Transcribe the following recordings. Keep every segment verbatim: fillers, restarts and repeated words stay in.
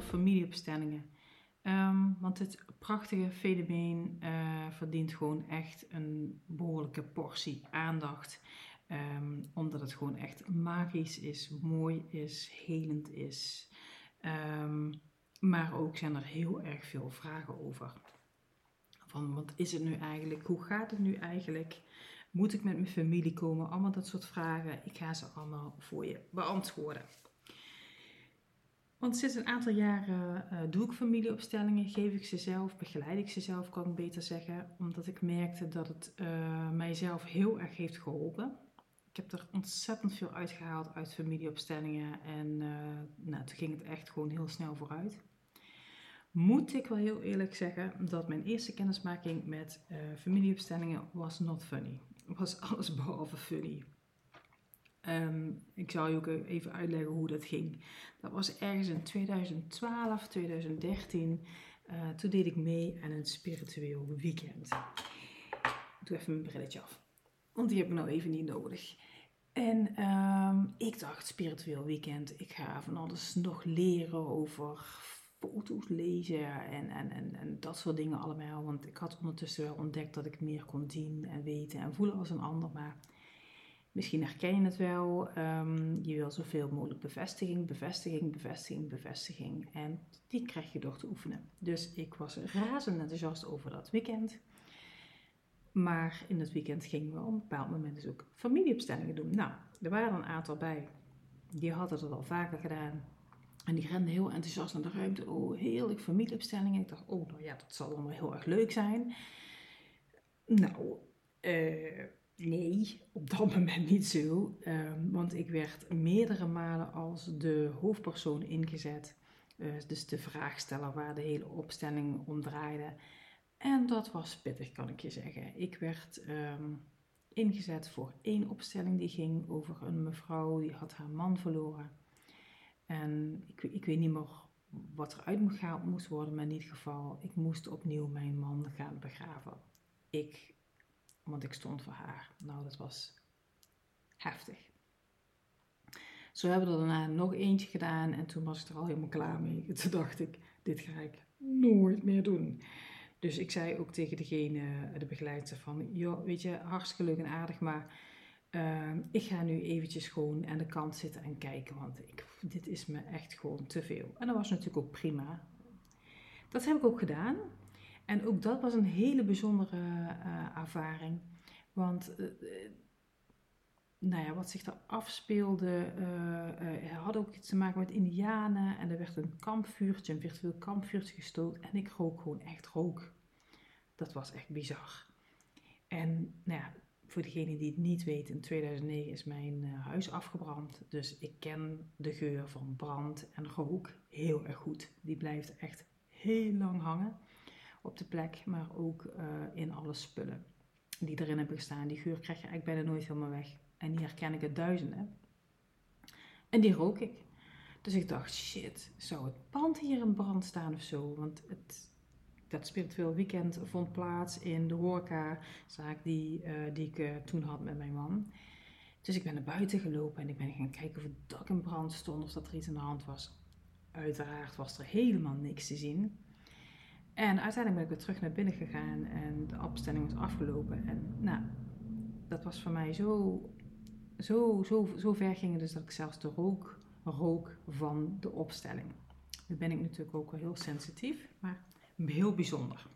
familieopstellingen. Um, want dit prachtige fenomeen uh, verdient gewoon echt een behoorlijke portie aandacht. Um, omdat het gewoon echt magisch is, mooi is, helend is. Um, maar ook zijn er heel erg veel vragen over. Van wat is het nu eigenlijk? Hoe gaat het nu eigenlijk? Moet ik met mijn familie komen? Allemaal dat soort vragen. Ik ga ze allemaal voor je beantwoorden. Want sinds een aantal jaren uh, doe ik familieopstellingen, geef ik ze zelf, begeleid ik ze zelf, kan ik beter zeggen. Omdat ik merkte dat het uh, mijzelf heel erg heeft geholpen. Ik heb er ontzettend veel uitgehaald uit familieopstellingen en uh, nou, toen ging het echt gewoon heel snel vooruit. Moet ik wel heel eerlijk zeggen dat mijn eerste kennismaking met uh, familieopstellingen was not funny. Was alles behalve funny. Um, ik zal je ook even uitleggen hoe dat ging. Dat was ergens in twintig twaalf, twintig dertien. Uh, toen deed ik mee aan een spiritueel weekend. Ik doe even mijn brilletje af, want die heb ik nou even niet nodig. En um, ik dacht, spiritueel weekend, ik ga van alles nog leren over foto's lezen en, en, en, en dat soort dingen allemaal. Want ik had ondertussen wel ontdekt dat ik meer kon zien en weten en voelen als een ander. Maar misschien herken je het wel. Um, je wil zoveel mogelijk bevestiging, bevestiging, bevestiging, bevestiging. En die krijg je door te oefenen. Dus ik was razend enthousiast over dat weekend. Maar in het weekend gingen we op een bepaald moment dus ook familieopstellingen doen. Nou, er waren een aantal bij. Die hadden dat al vaker gedaan. En die renden heel enthousiast naar de ruimte. Oh, heerlijk, familieopstellingen. Ik dacht, oh, nou ja, dat zal allemaal heel erg leuk zijn. Nou, eh... Uh, Nee, op dat moment niet zo, um, want ik werd meerdere malen als de hoofdpersoon ingezet. Uh, dus de vraagsteller waar de hele opstelling om draaide. En dat was pittig, kan ik je zeggen. Ik werd um, ingezet voor één opstelling die ging over een mevrouw die had haar man verloren. En ik, ik weet niet meer wat er uit moest worden, maar in ieder geval, ik moest opnieuw mijn man gaan begraven. Ik... Want ik stond voor haar. Nou, dat was heftig. Zo hebben we er daarna nog eentje gedaan. En toen was ik er al helemaal klaar mee. Toen dacht ik, dit ga ik nooit meer doen. Dus ik zei ook tegen degene, de begeleidster van... joh, weet je, hartstikke leuk en aardig, maar... Uh, ik ga nu eventjes gewoon aan de kant zitten en kijken. Want ik, dit is me echt gewoon te veel. En dat was natuurlijk ook prima. Dat heb ik ook gedaan. En ook dat was een hele bijzondere uh, ervaring. Want uh, nou ja, wat zich daar afspeelde, uh, uh, had ook iets te maken met Indianen. En er werd een kampvuurtje, een virtueel kampvuurtje gestoken. En ik rook gewoon echt rook. Dat was echt bizar. En nou ja, voor degene die het niet weet, in tweeduizend negen is mijn uh, huis afgebrand. Dus ik ken de geur van brand en rook heel erg goed. Die blijft echt heel lang hangen. Op de plek, maar ook uh, in alle spullen die erin hebben gestaan. Die geur krijg je eigenlijk bijna nooit helemaal weg. En die herken ik uit duizenden. En die rook ik. Dus ik dacht, shit, zou het pand hier in brand staan of zo? Want het, dat spiritueel weekend vond plaats in de horecazaak die, uh, die ik uh, toen had met mijn man. Dus ik ben naar buiten gelopen en ik ben gaan kijken of het dak in brand stond, of dat er iets aan de hand was. Uiteraard was er helemaal niks te zien. En uiteindelijk ben ik weer terug naar binnen gegaan en de opstelling was afgelopen. En nou, dat was voor mij zo, zo, zo, zo ver ging het dus dat ik zelfs de rook rook van de opstelling. Nu ben ik natuurlijk ook wel heel sensitief, maar heel bijzonder.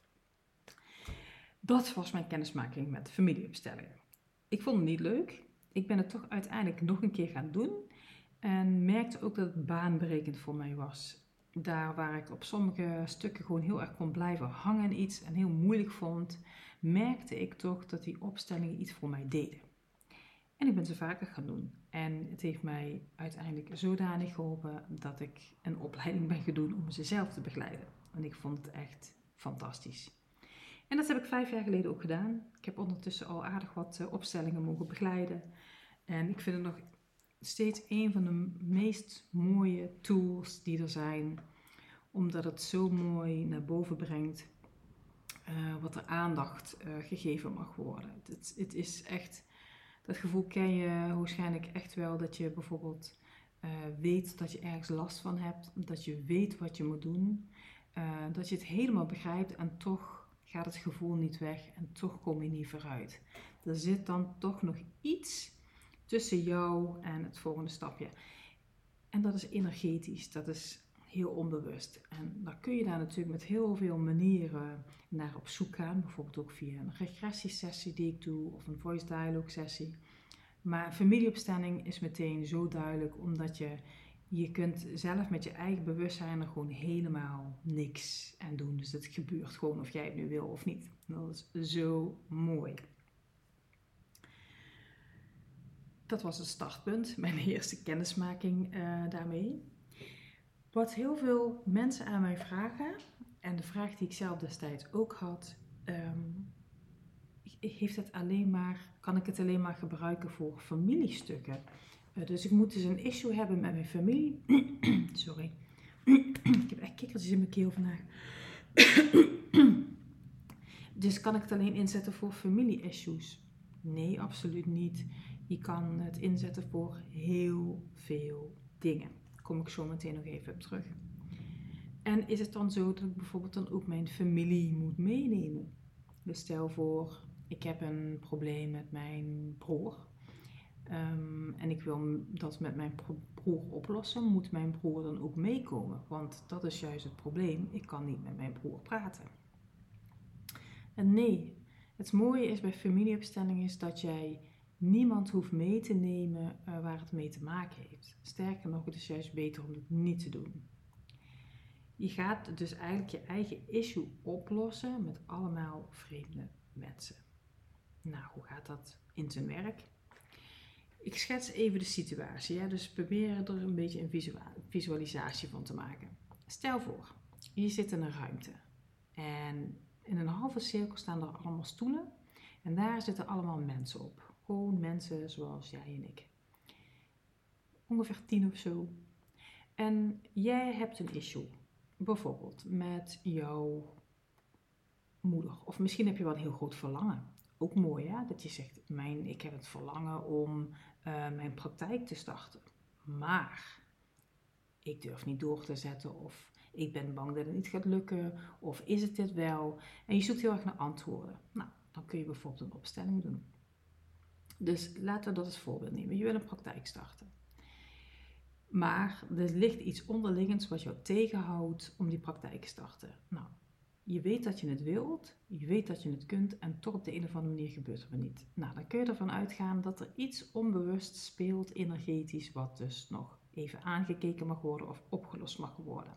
Dat was mijn kennismaking met familieopstellingen. Ik vond het niet leuk. Ik ben het toch uiteindelijk nog een keer gaan doen. En merkte ook dat het baanbrekend voor mij was. Daar waar ik op sommige stukken gewoon heel erg kon blijven hangen in iets en heel moeilijk vond, merkte ik toch dat die opstellingen iets voor mij deden. En ik ben ze vaker gaan doen. En het heeft mij uiteindelijk zodanig geholpen dat ik een opleiding ben gaan doen om ze zelf te begeleiden. En ik vond het echt fantastisch. En dat heb ik vijf jaar geleden ook gedaan. Ik heb ondertussen al aardig wat opstellingen mogen begeleiden. En ik vind het nog steeds een van de meest mooie tools die er zijn. Omdat het zo mooi naar boven brengt uh, wat er aandacht uh, gegeven mag worden. Het, het is echt, dat gevoel ken je waarschijnlijk echt wel, dat je bijvoorbeeld Uh, weet dat je ergens last van hebt, dat je weet wat je moet doen, uh, dat je het helemaal begrijpt en toch gaat het gevoel niet weg en toch kom je niet vooruit. Er zit dan toch nog iets tussen jou en het volgende stapje. En dat is energetisch, dat is heel onbewust. En dan kun je daar natuurlijk met heel veel manieren naar op zoek gaan. Bijvoorbeeld ook via een regressiesessie die ik doe of een voice dialogue sessie. Maar familieopstelling is meteen zo duidelijk, omdat je, je kunt zelf met je eigen bewustzijn er gewoon helemaal niks aan doen. Dus het gebeurt gewoon of jij het nu wil of niet. Dat is zo mooi. Dat was het startpunt, mijn eerste kennismaking uh, daarmee. Wat heel veel mensen aan mij vragen, en de vraag die ik zelf destijds ook had, um, heeft het alleen maar, kan ik het alleen maar gebruiken voor familiestukken? Uh, dus ik moet dus een issue hebben met mijn familie. Sorry, ik heb echt kikkertjes in mijn keel vandaag. Dus kan ik het alleen inzetten voor familie-issues? Nee, absoluut niet. Je kan het inzetten voor heel veel dingen. Daar kom ik zo meteen nog even op terug. En is het dan zo dat ik bijvoorbeeld dan ook mijn familie moet meenemen? Dus stel voor, ik heb een probleem met mijn broer. Um, en ik wil dat met mijn broer oplossen. Moet mijn broer dan ook meekomen? Want dat is juist het probleem. Ik kan niet met mijn broer praten. En nee, het mooie is bij familieopstelling is dat jij niemand hoeft mee te nemen uh, waar het mee te maken heeft. Sterker nog, het is juist beter om het niet te doen. Je gaat dus eigenlijk je eigen issue oplossen met allemaal vreemde mensen. Nou, hoe gaat dat in zijn werk? Ik schets even de situatie, hè? Dus probeer er een beetje een visualisatie van te maken. Stel voor, je zit in een ruimte en in een halve cirkel staan er allemaal stoelen en daar zitten allemaal mensen op. Gewoon mensen zoals jij en ik. Ongeveer tien of zo. En jij hebt een issue. Bijvoorbeeld met jouw moeder. Of misschien heb je wel een heel groot verlangen. Ook mooi hè, dat je zegt, mijn, ik heb het verlangen om uh, mijn praktijk te starten. Maar ik durf niet door te zetten of ik ben bang dat het niet gaat lukken. Of is het dit wel? En je zoekt heel erg naar antwoorden. Nou, dan kun je bijvoorbeeld een opstelling doen. Dus laten we dat als voorbeeld nemen. Je wil een praktijk starten. Maar er ligt iets onderliggends wat jou tegenhoudt om die praktijk te starten. Nou, je weet dat je het wilt, je weet dat je het kunt en toch op de een of andere manier gebeurt het niet. Nou, dan kun je ervan uitgaan dat er iets onbewust speelt, energetisch, wat dus nog even aangekeken mag worden of opgelost mag worden.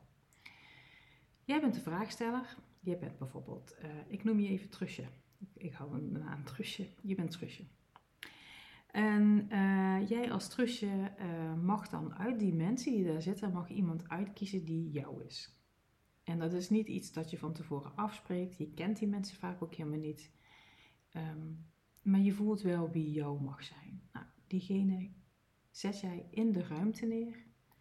Jij bent de vraagsteller. Jij bent bijvoorbeeld, uh, ik noem je even Trusje. Ik hou een naam Trusje. Je bent Trusje. En uh, jij als Trusje uh, mag dan uit die mensen die daar zitten, mag iemand uitkiezen die jou is. En dat is niet iets dat je van tevoren afspreekt. Je kent die mensen vaak ook helemaal niet. Um, maar je voelt wel wie jou mag zijn. Nou, diegene zet jij in de ruimte neer.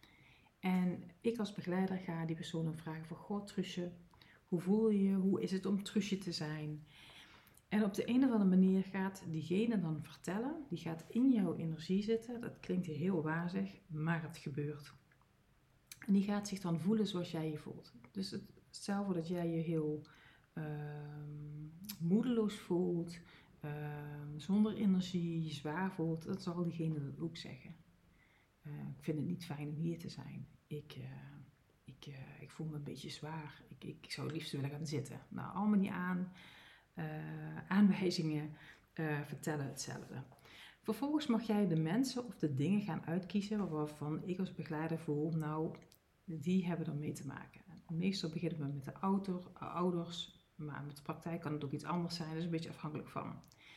En ik als begeleider ga die persoon dan vragen van, goh Trusje, hoe voel je je? Hoe is het om Trusje te zijn? En op de een of andere manier gaat diegene dan vertellen, die gaat in jouw energie zitten. Dat klinkt heel wazig, maar het gebeurt. En die gaat zich dan voelen zoals jij je voelt. Dus het, stel voor dat jij je heel uh, moedeloos voelt, uh, zonder energie, zwaar voelt. Dat zal diegene dat ook zeggen. Uh, ik vind het niet fijn om hier te zijn. Ik, uh, ik, uh, ik voel me een beetje zwaar. Ik, ik zou het liefst willen gaan zitten. Nou, allemaal niet aan. Uh, aanwijzingen uh, vertellen hetzelfde. Vervolgens mag jij de mensen of de dingen gaan uitkiezen waarvan ik als begeleider voel, nou, die hebben er mee te maken. Meestal beginnen we met de ouder, ouders, maar met de praktijk kan het ook iets anders zijn, dat is een beetje afhankelijk van.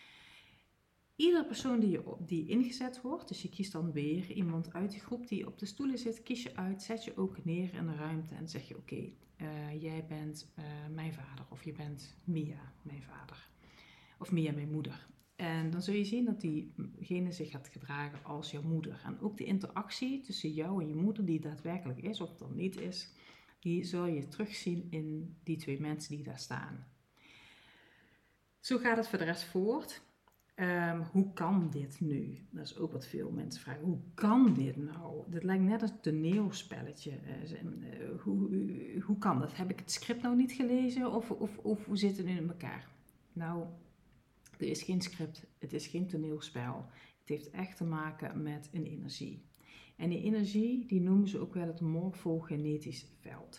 Iedere persoon die, je, die ingezet wordt, dus je kiest dan weer iemand uit die groep die op de stoelen zit, kies je uit, zet je ook neer in de ruimte en zeg je oké, okay, uh, jij bent uh, mijn vader of je bent Mia, mijn vader. Of Mia, mijn moeder. En dan zul je zien dat diegene zich gaat gedragen als jouw moeder. En ook de interactie tussen jou en je moeder, die daadwerkelijk is of dan niet is, die zul je terugzien in die twee mensen die daar staan. Zo gaat het voor de rest voort. Um, hoe kan dit nu? Dat is ook wat veel mensen vragen. Hoe kan dit nou? Dit lijkt net een toneelspelletje. Uh, uh, hoe, uh, hoe kan dat? Heb ik het script nou niet gelezen? Of, of, of hoe zit het nu in elkaar? Nou, er is geen script. Het is geen toneelspel. Het heeft echt te maken met een energie. En die energie, die noemen ze ook wel het morfogenetisch veld.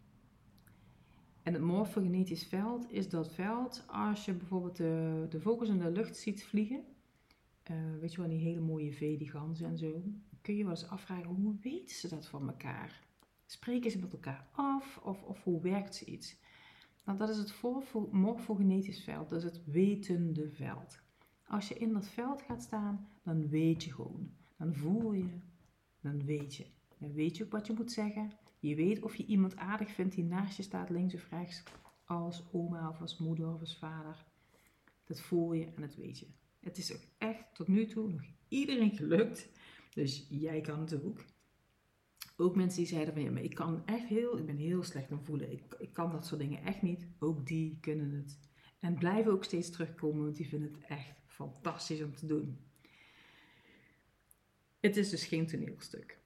En het morfogenetisch veld is dat veld als je bijvoorbeeld de, de vogels in de lucht ziet vliegen. Uh, weet je wel, die hele mooie vee, die ganzen en zo. Kun je wel eens afvragen, hoe weten ze dat van elkaar? Spreken ze met elkaar af of, of hoe werkt ze iets? Nou, dat is het morfogenetisch veld, dat is het wetende veld. Als je in dat veld gaat staan, dan weet je gewoon. Dan voel je, dan weet je. Dan weet je ook wat je moet zeggen. Je weet of je iemand aardig vindt die naast je staat, links of rechts, als oma of als moeder of als vader. Dat voel je en dat weet je. Het is ook echt tot nu toe nog iedereen gelukt. Dus jij kan het ook. Ook mensen die zeiden van ja, maar ik kan echt heel, ik ben heel slecht aan voelen. Ik, ik kan dat soort dingen echt niet. Ook die kunnen het. En blijven ook steeds terugkomen, want die vinden het echt fantastisch om te doen. Het is dus geen toneelstuk.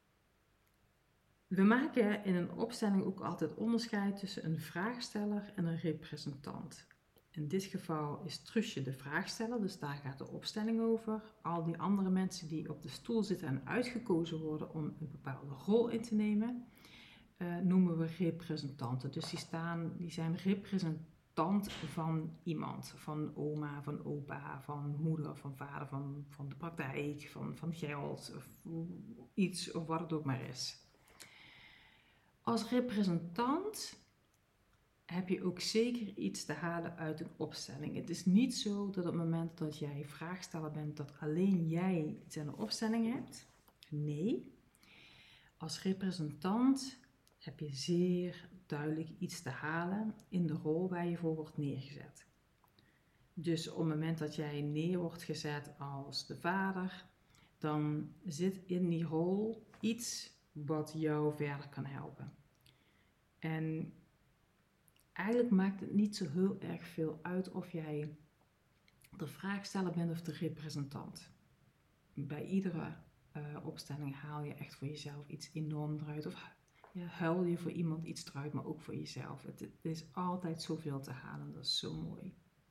We maken in een opstelling ook altijd onderscheid tussen een vraagsteller en een representant. In dit geval is Trusje de vraagsteller, dus daar gaat de opstelling over. Al die andere mensen die op de stoel zitten en uitgekozen worden om een bepaalde rol in te nemen, uh, noemen we representanten. Dus die, staan, die zijn representant van iemand, van oma, van opa, van moeder, van vader, van, van de praktijk, van, van geld of iets of wat het ook maar is. Als representant heb je ook zeker iets te halen uit een opstelling. Het is niet zo dat op het moment dat jij vraagsteller bent, dat alleen jij iets aan de opstelling hebt. Nee. Als representant heb je zeer duidelijk iets te halen in de rol waar je voor wordt neergezet. Dus op het moment dat jij neer wordt gezet als de vader, dan zit in die rol iets wat jou verder kan helpen. En eigenlijk maakt het niet zo heel erg veel uit of jij de vraagsteller bent of de representant. Bij iedere uh, opstelling haal je echt voor jezelf iets enorm eruit. Of ja, huil je voor iemand iets eruit, maar ook voor jezelf. Het, het is altijd zoveel te halen, dat is zo mooi.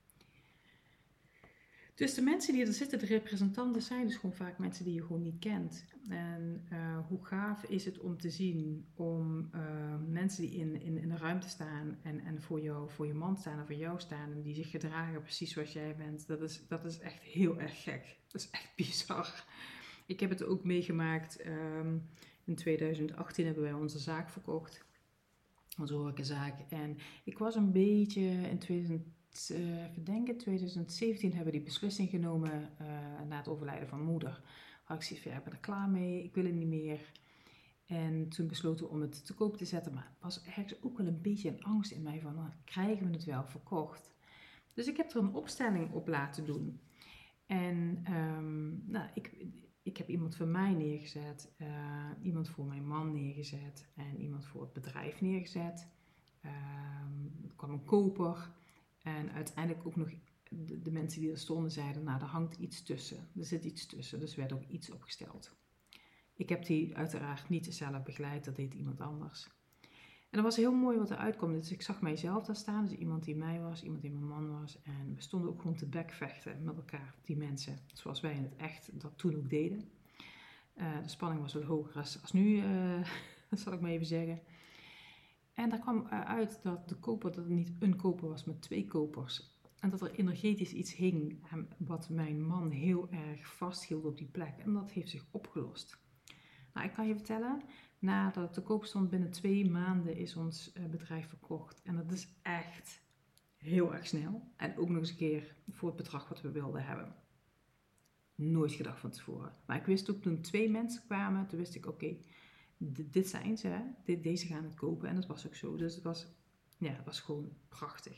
Dus de mensen die er zitten, de representanten, zijn dus gewoon vaak mensen die je gewoon niet kent. En uh, hoe gaaf is het om te zien, om uh, mensen die in, in, in de ruimte staan en, en voor, jou, voor je man staan en voor jou staan en die zich gedragen precies zoals jij bent. Dat is, dat is echt heel erg gek. Dat is echt bizar. Ik heb het ook meegemaakt. Um, in tweeduizend achttien hebben wij onze zaak verkocht. Onze horecazaak. En ik was een beetje in tweeduizend Uh, even denken, tweeduizend zeventien hebben we die beslissing genomen uh, na het overlijden van moeder. Had ik zoiets van, ik ben er klaar mee, ik wil het niet meer. En toen besloten we om het te koop te zetten, maar er was ergens ook wel een beetje een angst in mij van, nou, krijgen we het wel verkocht? Dus ik heb er een opstelling op laten doen. En um, nou, ik, ik heb iemand voor mij neergezet, uh, iemand voor mijn man neergezet en iemand voor het bedrijf neergezet. Um, er kwam een koper. En uiteindelijk ook nog de, de mensen die er stonden zeiden, nou, er hangt iets tussen. Er zit iets tussen, dus werd ook iets opgesteld. Ik heb die uiteraard niet zelf begeleid, dat deed iemand anders. En dat was heel mooi wat eruit kwam. Dus ik zag mijzelf daar staan, dus iemand die mij was, iemand die mijn man was. En we stonden ook gewoon te bekvechten met elkaar, die mensen. Zoals wij in het echt dat toen ook deden. Uh, de spanning was wel hoger als, als nu, uh, dat zal ik maar even zeggen. En daar kwam uit dat de koper, dat het niet een koper was, maar twee kopers. En dat er energetisch iets hing wat mijn man heel erg vasthield op die plek. En dat heeft zich opgelost. Nou, ik kan je vertellen, nadat het te koop stond, binnen twee maanden is ons bedrijf verkocht. En dat is echt heel erg snel. En ook nog eens een keer voor het bedrag wat we wilden hebben. Nooit gedacht van tevoren. Maar ik wist ook toen twee mensen kwamen, toen wist ik oké. Okay, dit zijn ze, hè? Deze gaan het kopen en dat was ook zo. Dus het was, ja, het was gewoon prachtig.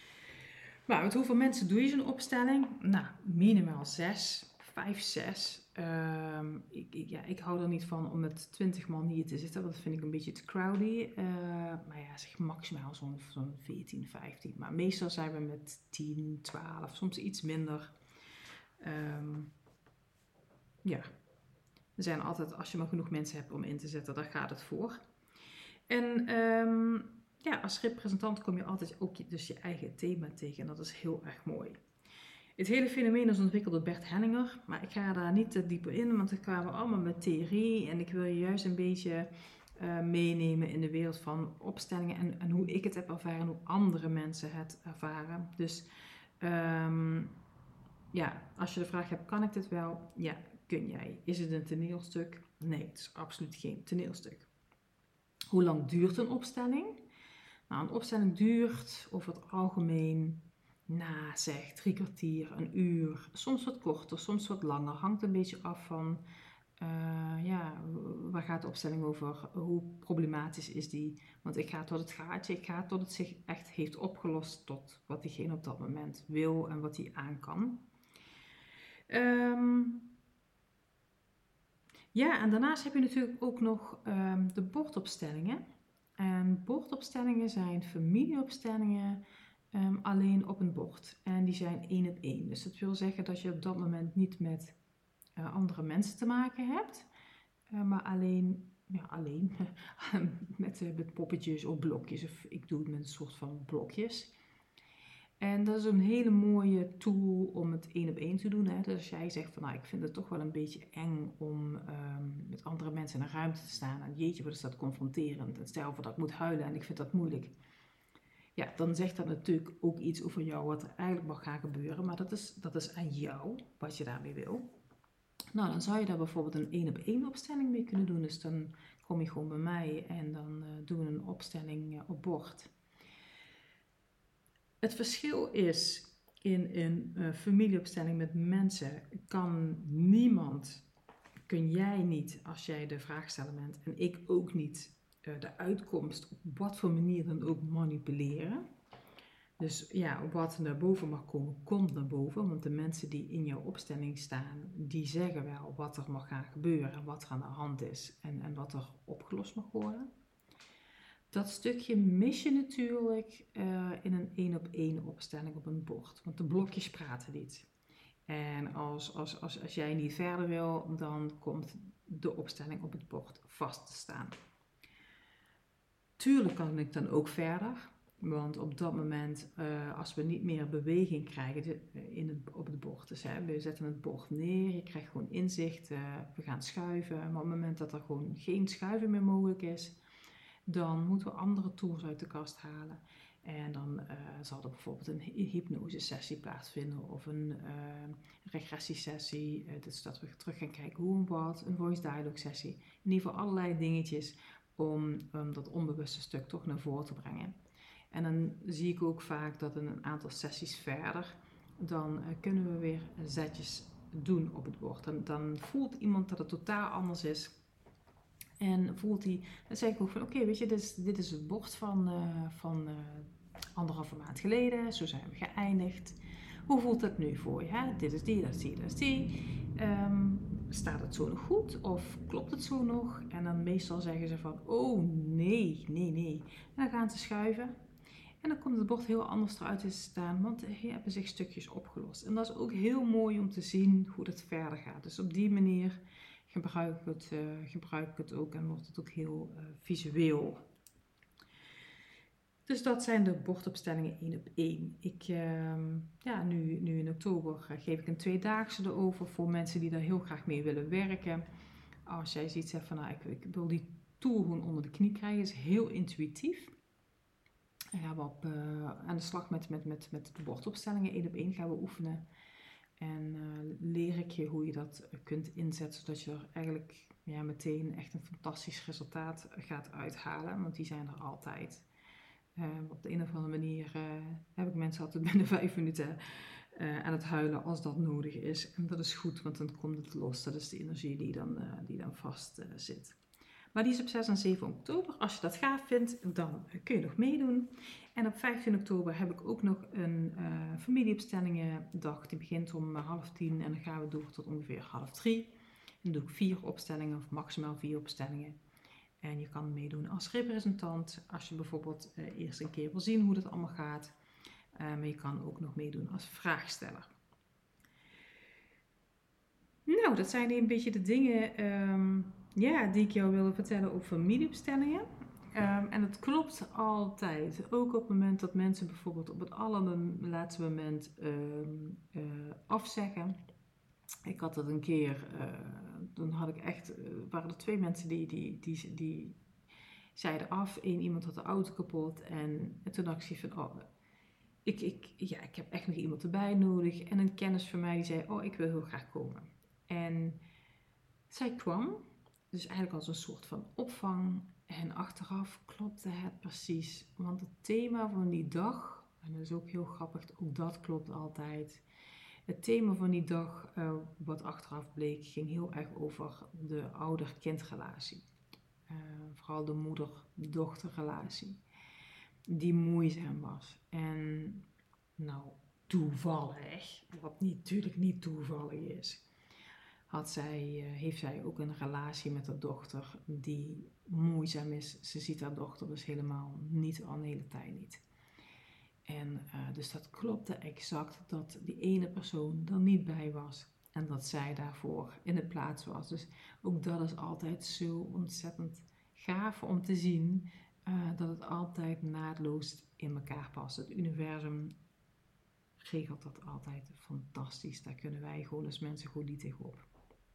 Maar met hoeveel mensen doe je zo'n opstelling? Nou, minimaal zes, vijf, zes. um, ik, ik, ja, ik hou er niet van om met twintig man hier te zitten, want dat vind ik een beetje te crowdy. Uh, maar ja, zeg maximaal zo'n zo'n veertien, vijftien. Maar meestal zijn we met tien, twaalf, soms iets minder. Um, ja, er zijn altijd, als je maar genoeg mensen hebt om in te zetten, daar gaat het voor. En um, ja, als representant kom je altijd ook je, dus je eigen thema tegen en dat is heel erg mooi. Het hele fenomeen is ontwikkeld door Bert Hellinger, maar ik ga daar niet te dieper in, want we kwamen allemaal met theorie en ik wil je juist een beetje uh, meenemen in de wereld van opstellingen en, en hoe ik het heb ervaren, hoe andere mensen het ervaren. Dus um, ja, als je de vraag hebt, kan ik dit wel? Ja, kun jij. Is het een toneelstuk? Nee, het is absoluut geen toneelstuk. Hoe lang duurt een opstelling? Nou, een opstelling duurt over het algemeen, na zeg, drie kwartier, een uur, soms wat korter, soms wat langer. Hangt een beetje af van, uh, ja, waar gaat de opstelling over? Hoe problematisch is die? Want ik ga tot het gaatje, ik ga tot het zich echt heeft opgelost tot wat diegene op dat moment wil en wat hij aan kan. Um, ja, en daarnaast heb je natuurlijk ook nog um, de bordopstellingen. En bordopstellingen zijn familieopstellingen um, alleen op een bord. En die zijn één op één. Dus dat wil zeggen dat je op dat moment niet met uh, andere mensen te maken hebt. Uh, maar alleen, ja, alleen met, uh, met poppetjes of blokjes. Of ik doe het met een soort van blokjes. En dat is een hele mooie tool om het één op één te doen. Hè? Dus als jij zegt van nou, ik vind het toch wel een beetje eng om um, met andere mensen in een ruimte te staan. En jeetje, wat is dat confronterend. En stel voor dat ik moet huilen en ik vind dat moeilijk. Ja, dan zegt dat natuurlijk ook iets over jou wat er eigenlijk mag gaan gebeuren. Maar dat is, dat is aan jou wat je daarmee wil. Nou, dan zou je daar bijvoorbeeld een één op één opstelling mee kunnen doen. Dus dan kom je gewoon bij mij en dan uh, doen we een opstelling uh, op bord. Het verschil is, in een uh, familieopstelling met mensen kan niemand, kun jij niet, als jij de vraagsteller bent, en ik ook niet, uh, de uitkomst op wat voor manier dan ook manipuleren. Dus ja, wat naar boven mag komen, komt naar boven. Want de mensen die in jouw opstelling staan, die zeggen wel wat er mag gaan gebeuren, wat er aan de hand is en, en wat er opgelost mag worden. Dat stukje mis je natuurlijk uh, in een één op één opstelling op een bord. Want de blokjes praten niet. En als, als, als, als jij niet verder wil, dan komt de opstelling op het bord vast te staan. Tuurlijk kan ik dan ook verder. Want op dat moment, uh, als we niet meer beweging krijgen de, in het, op het bord. Dus hè, we zetten het bord neer, je krijgt gewoon inzicht, uh, we gaan schuiven. Maar op het moment dat er gewoon geen schuiven meer mogelijk is, dan moeten we andere tools uit de kast halen. En dan uh, zal er bijvoorbeeld een hypnosesessie plaatsvinden of een uh, regressiesessie. Uh, dus dat we terug gaan kijken hoe en wat, een voice dialogue sessie. In ieder geval allerlei dingetjes om um, dat onbewuste stuk toch naar voren te brengen. En dan zie ik ook vaak dat in een aantal sessies verder, dan uh, kunnen we weer zetjes doen op het bord. En dan voelt iemand dat het totaal anders is. En voelt hij, dan zeg ik ook van oké, okay, weet je, dit is, dit is het bord van, uh, van uh, anderhalve maand geleden. Zo zijn we geëindigd. Hoe voelt het nu voor je? Hè? Dit is die, dat is die, dat is die. Um, staat het zo nog goed? Of klopt het zo nog? En dan meestal zeggen ze van oh nee, nee, nee. En dan gaan ze schuiven. En dan komt het bord heel anders eruit te staan, want er hebben zich stukjes opgelost. En dat is ook heel mooi om te zien hoe dat verder gaat. Dus op die manier gebruik ik het, uh, gebruik ik het ook en wordt het ook heel uh, visueel. Dus dat zijn de bordopstellingen één op één. Ik, uh, ja, nu, nu in oktober uh, geef ik een tweedaagse erover voor mensen die daar heel graag mee willen werken. Als jij ziet zegt van nou, ik, ik wil die tool gewoon onder de knie krijgen, is heel intuïtief. Dan gaan we op, uh, aan de slag met, met, met, met de bordopstellingen één op één gaan we oefenen. En uh, leer ik je hoe je dat kunt inzetten, zodat je er eigenlijk ja, meteen echt een fantastisch resultaat gaat uithalen. Want die zijn er altijd. Uh, op de een of andere manier uh, heb ik mensen altijd binnen vijf minuten uh, aan het huilen als dat nodig is. En dat is goed, want dan komt het los. Dat is de energie die dan, uh, die dan vast uh, zit. Maar die is op zes en zeven oktober. Als je dat gaaf vindt, dan kun je nog meedoen. En op vijftien oktober heb ik ook nog een uh, familieopstellingendag. Die begint om half tien en dan gaan we door tot ongeveer half drie. Dan doe ik vier opstellingen of maximaal vier opstellingen. En je kan meedoen als representant als je bijvoorbeeld uh, eerst een keer wil zien hoe dat allemaal gaat. Uh, maar je kan ook nog meedoen als vraagsteller. Nou, dat zijn een beetje de dingen um, ja, die ik jou wilde vertellen over familieopstellingen. Um, en het klopt altijd. Ook op het moment dat mensen bijvoorbeeld op het allerlaatste moment um, uh, afzeggen. Ik had dat een keer, uh, toen had ik echt, uh, waren er twee mensen die, die, die, die zeiden af. Eén iemand had de auto kapot en, en toen dacht ik van, oh, ik, ik, ja, ik heb echt nog iemand erbij nodig. En een kennis van mij die zei, oh, ik wil heel graag komen. En zij kwam, dus eigenlijk als een soort van opvang. En achteraf klopte het precies. Want het thema van die dag, en dat is ook heel grappig, ook dat klopt altijd. Het thema van die dag, uh, wat achteraf bleek, ging heel erg over de ouder-kindrelatie. Uh, vooral de moeder-dochterrelatie. Die moeizaam was. En nou, toevallig, wat niet, natuurlijk niet toevallig is, had zij, uh, heeft zij ook een relatie met haar dochter die moeizaam is. Ze ziet haar dochter dus helemaal niet, al de hele tijd niet. En uh, dus dat klopte exact dat die ene persoon er niet bij was. En dat zij daarvoor in de plaats was. Dus ook dat is altijd zo ontzettend gaaf om te zien. Uh, dat het altijd naadloos in elkaar past. Het universum regelt dat altijd fantastisch. Daar kunnen wij gewoon als mensen goed niet tegenop.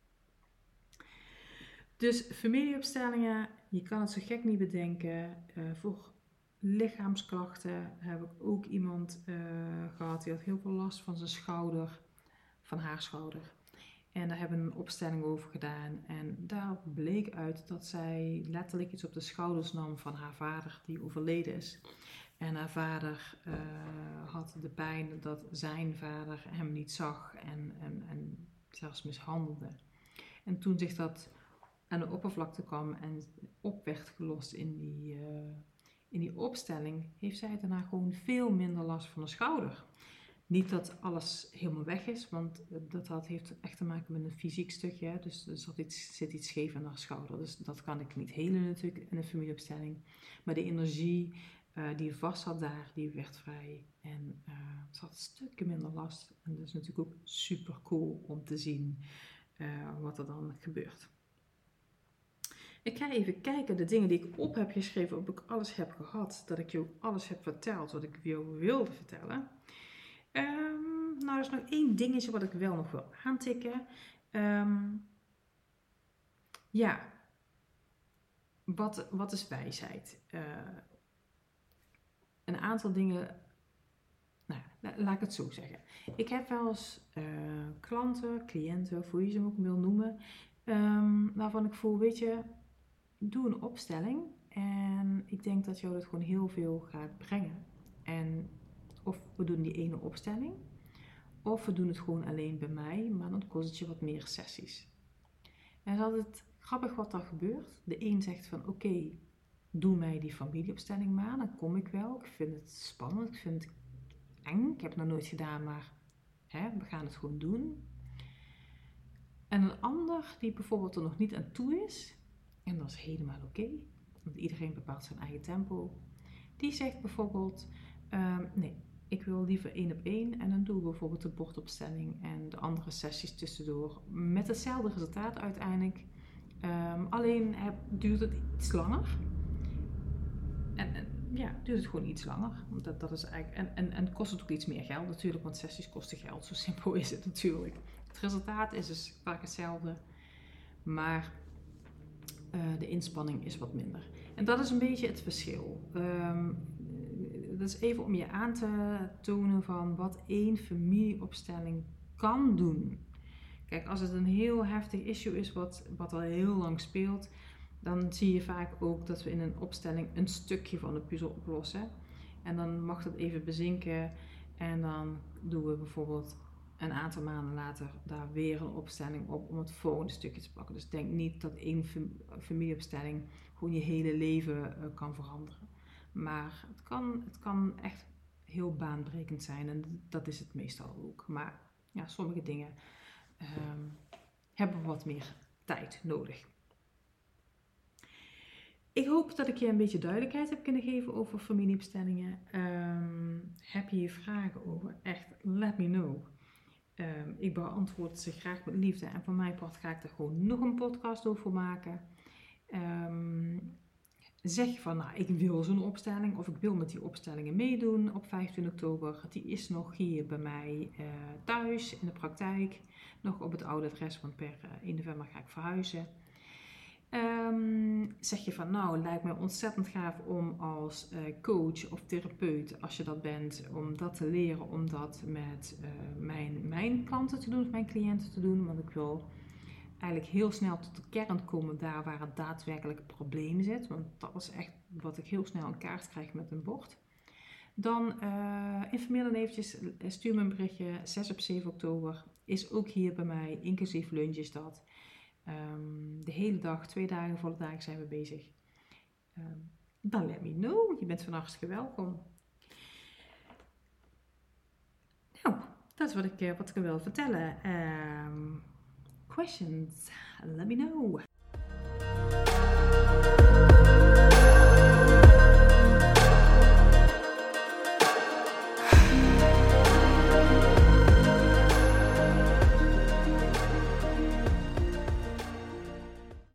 Dus familieopstellingen, je kan het zo gek niet bedenken. Uh, voor lichaamsklachten heb ik ook iemand uh, gehad die had heel veel last van zijn schouder, van haar schouder. En daar hebben we een opstelling over gedaan. En daar bleek uit dat zij letterlijk iets op de schouders nam van haar vader die overleden is. En haar vader uh, had de pijn dat zijn vader hem niet zag en, en, en zelfs mishandelde. En toen zich dat aan de oppervlakte kwam en op werd gelost in die, uh, in die opstelling, heeft zij daarna gewoon veel minder last van de schouder. Niet dat alles helemaal weg is, want dat, dat heeft echt te maken met een fysiek stukje. Hè? Dus er zit iets, zit iets scheef aan haar schouder. Dus dat kan ik niet helen natuurlijk in een familieopstelling. Maar de energie uh, die vast zat daar, die werd vrij. En uh, ze had stukken minder last. En dat is natuurlijk ook super cool om te zien uh, wat er dan gebeurt. Ik ga even kijken, de dingen die ik op heb geschreven, of ik alles heb gehad. Dat ik jou alles heb verteld wat ik jou wilde vertellen. Um, nou, er is nog één dingetje wat ik wel nog wil aantikken. Um, ja, wat, wat is wijsheid? Uh, een aantal dingen, nou, laat ik het zo zeggen. Ik heb wel eens uh, klanten, cliënten, hoe je ze ook wil noemen, um, waarvan ik voel, weet je, doe een opstelling en ik denk dat jou dat gewoon heel veel gaat brengen. En of we doen die ene opstelling, of we doen het gewoon alleen bij mij, maar dan kost het je wat meer sessies. En het is altijd grappig wat er gebeurt. De een zegt van oké, okay, doe mij die familieopstelling maar, dan kom ik wel. Ik vind het spannend, ik vind het eng, ik heb het nog nooit gedaan, maar hè, we gaan het gewoon doen. En een ander die bijvoorbeeld er nog niet aan toe is, en dat is helemaal oké, okay, want iedereen bepaalt zijn eigen tempo. Die zegt bijvoorbeeld, um, nee, ik wil liever één op één en dan doen we bijvoorbeeld de bordopstelling en de andere sessies tussendoor met hetzelfde resultaat uiteindelijk. Um, alleen heb, duurt het iets langer. En, en ja, duurt het gewoon iets langer. Dat, dat is eigenlijk, en, en, en kost het ook iets meer geld natuurlijk, want sessies kosten geld. Zo simpel is het natuurlijk. Het resultaat is dus vaak hetzelfde, maar uh, de inspanning is wat minder. En dat is een beetje het verschil. Um, dat is even om je aan te tonen van wat één familieopstelling kan doen. Kijk, als het een heel heftig issue is wat, wat al heel lang speelt, dan zie je vaak ook dat we in een opstelling een stukje van de puzzel oplossen. En dan mag dat even bezinken en dan doen we bijvoorbeeld een aantal maanden later daar weer een opstelling op om het volgende stukje te pakken. Dus denk niet dat één familieopstelling gewoon je hele leven uh, kan veranderen. Maar het kan, het kan echt heel baanbrekend zijn en dat is het meestal ook. Maar ja, sommige dingen um, hebben wat meer tijd nodig. Ik hoop dat ik je een beetje duidelijkheid heb kunnen geven over familieopstellingen. Um, heb je hier vragen over? Echt, let me know. Um, ik beantwoord ze graag met liefde. En van mijn part ga ik er gewoon nog een podcast over maken. Um, zeg je van, nou, ik wil zo'n opstelling. Of ik wil met die opstellingen meedoen op vijftien oktober. Die is nog hier bij mij uh, thuis in de praktijk. Nog op het oude adres, want per uh, één november ga ik verhuizen. Um, zeg je van nou, het lijkt me ontzettend gaaf om als uh, coach of therapeut, als je dat bent, om dat te leren, om dat met uh, mijn, mijn klanten te doen, of mijn cliënten te doen. Want ik wil eigenlijk heel snel tot de kern komen daar waar het daadwerkelijk probleem zit. Want dat is echt wat ik heel snel in kaart krijg met een bord. Dan uh, informeer dan eventjes, stuur me een berichtje, zes op zeven oktober is ook hier bij mij, inclusief lunch is dat. Um, de hele dag, twee dagen, volle dagen zijn we bezig. Um, dan let me know. Je bent van harte welkom. Nou, dat is wat ik, wat ik wil vertellen. Um, questions, let me know.